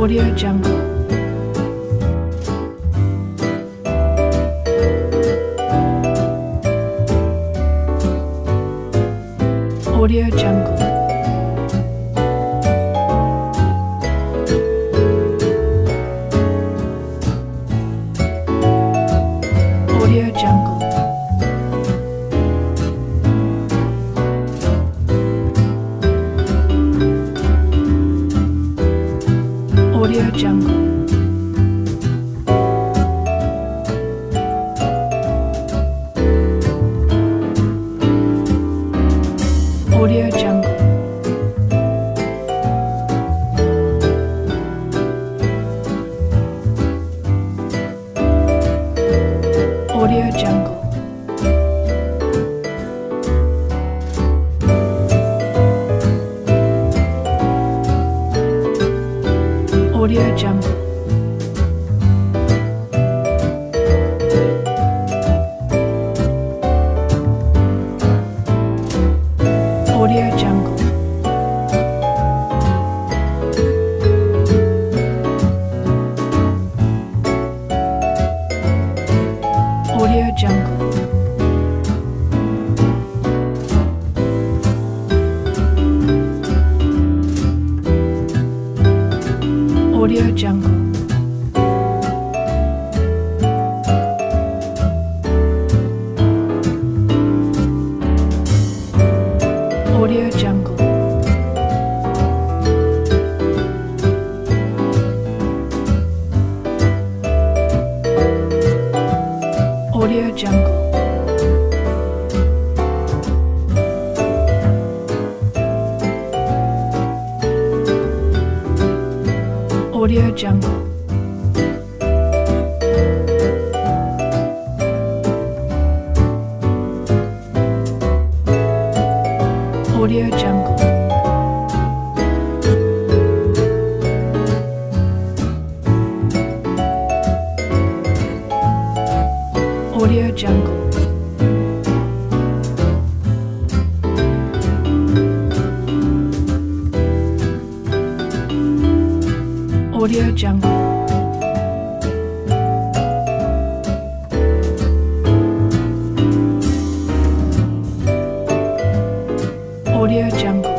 Audio Jungle. Audio Jungle. Audio Jungle. Audio Jungle. Audio Jungle. Audio Jungle. Audio Jungle. Audio Jungle. Audio Jungle. Audio Jungle. Audio Jungle. Audio Jungle. Audio Jungle. Audio Jungle. Audio Jungle. Audio Jungle. Audio Jungle.